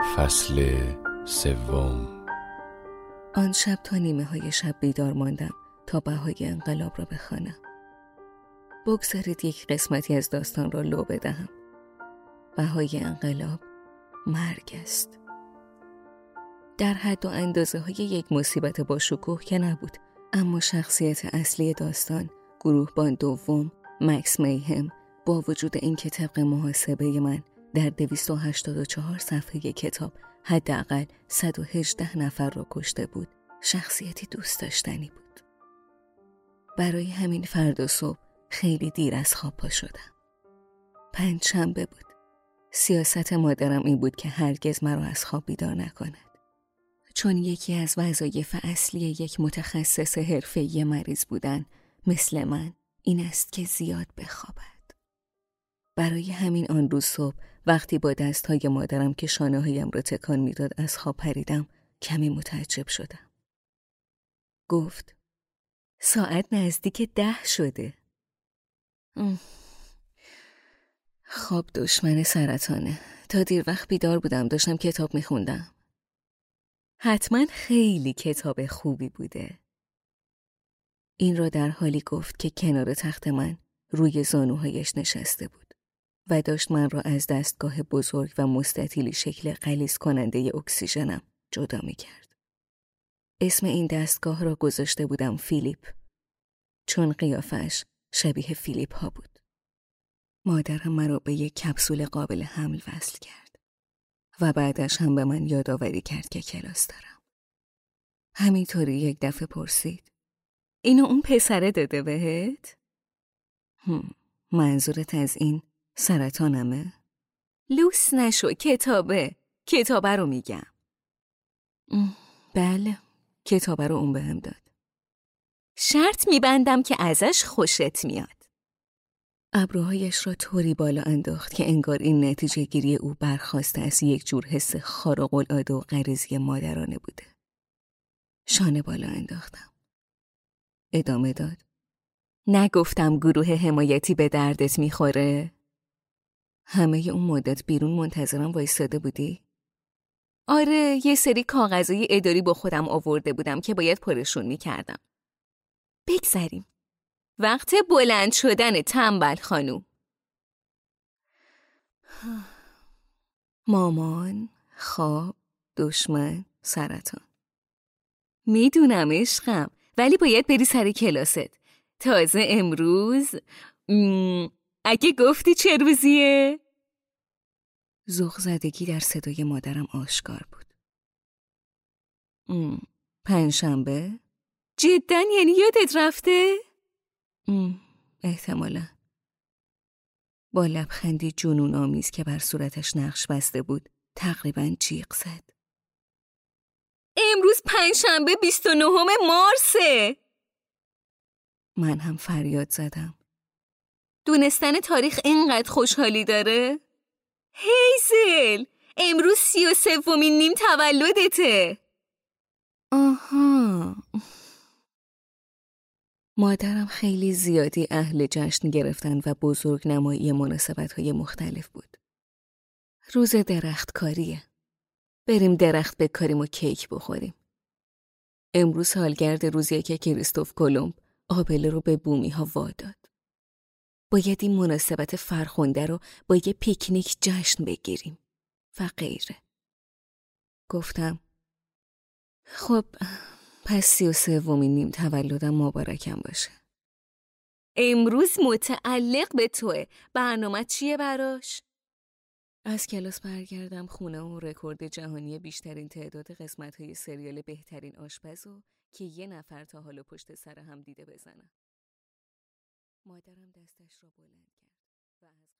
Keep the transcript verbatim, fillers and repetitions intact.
فصل سوم. آن شب تا نیمه های شب بیدار ماندم تا بهای انقلاب را بخوانم. بگذارید یک قسمتی از داستان را لو بدهم. بهای انقلاب مرگ است. در حد و اندازه های یک مصیبت با شکوه که نبود، اما شخصیت اصلی داستان، گروهبان دوم، مکس میهم، با وجود این که طبق محاسبه من در دویست و هشتاد و چهار صفحه کتاب حداقل صد و هجده نفر را کشته بود، شخصیتی دوست داشتنی بود. برای همین فردا صبح خیلی دیر از خواب پا شدم. پنجشنبه بود. سیاست مادرم این بود که هرگز مرا از خواب بیدار نکند، چون یکی از وظایف اصلی یک متخصص حرفه‌ای مریض بودن مثل من این است که زیاد بخوابد. برای همین آن روز صبح وقتی با دستهای مادرم که شانه‌هایم را تکان میداد از خواب پریدم، کمی متعجب شدم. گفت ساعت نزدیک ده شده. خواب دشمن سرطانه. تا دیر وقت بیدار بودم، داشتم کتاب میخوندم. حتما خیلی کتاب خوبی بوده. این را در حالی گفت که کنار تخت من روی زانوهایش نشسته بود و داشت من را از دستگاه بزرگ و مستطیلی شکل غلیظ کننده اکسیژنم جدا می کرد. اسم این دستگاه را گذاشته بودم فیلیپ، چون قیافش شبیه فیلیپ ها بود. مادرم مرا به یک کپسول قابل حمل وصل کرد و بعدش هم به من یادآوری کرد که کلاس دارم. همینطوری یک دفعه پرسید اینو اون پسره داده بهت؟ هم. منظورت از این سرطانمه؟ لوس نشو، کتابه کتابه رو میگم. بله، کتابه رو اون بهم داد. شرط میبندم که ازش خوشت میاد. ابروهایش را طوری بالا انداخت که انگار این نتیجه گیری او برخاسته از یک جور حس خارق العاده و غریزی مادرانه بوده. شانه بالا انداختم. ادامه داد. نگفتم گروه حمایتی به دردت میخوره؟ همه اون مدت بیرون منتظرم وایساده بودی؟ آره، یه سری کاغذای اداری با خودم آورده بودم که باید پرشون میکردم. بگذریم. وقت بلند شدن تنبل خانوم. مامان، خواب، دشمن، سرطان. میدونم عشقم، ولی باید بری سر کلاست. تازه امروز م... اگه گفتی چه روزیه؟ ذوق زدگی در صدای مادرم آشکار بود. م... پنجشنبه؟ جدن یعنی یادت رفته؟ م... احتمالا. با لبخندی جنون آمیز که بر صورتش نقش بسته بود تقریباً جیغ زد. امروز پنجشنبه بیست و نهم مارسه. من هم فریاد زدم. دونستن تاریخ اینقدر خوشحالی داره؟ هیزل، امروز سی و سومین نیم تولدته. آها. مادرم خیلی زیادی اهل جشن گرفتن و بزرگ نمایی مناسبت‌های مختلف بود. روز درخت کاریه. بریم درخت بکاریم و کیک بخوریم. امروز سالگرد روزیه که کریستوف کلمب آبله رو به بومی ها واداد. باید این مناسبت فرخنده رو با یه پیکنیک جشن بگیریم و غیره. گفتم خب پس سی و سومین نیم تولدم مبارکم باشه. امروز متعلق به توه. برنامه چیه براش؟ از کلاس برگردم خونه و رکورد جهانی بیشترین تعداد قسمت‌های سریال بهترین آشپزو که یه نفر تا حالا پشت سر هم دیده بزنم. مادرم دستش را بلند کرد و از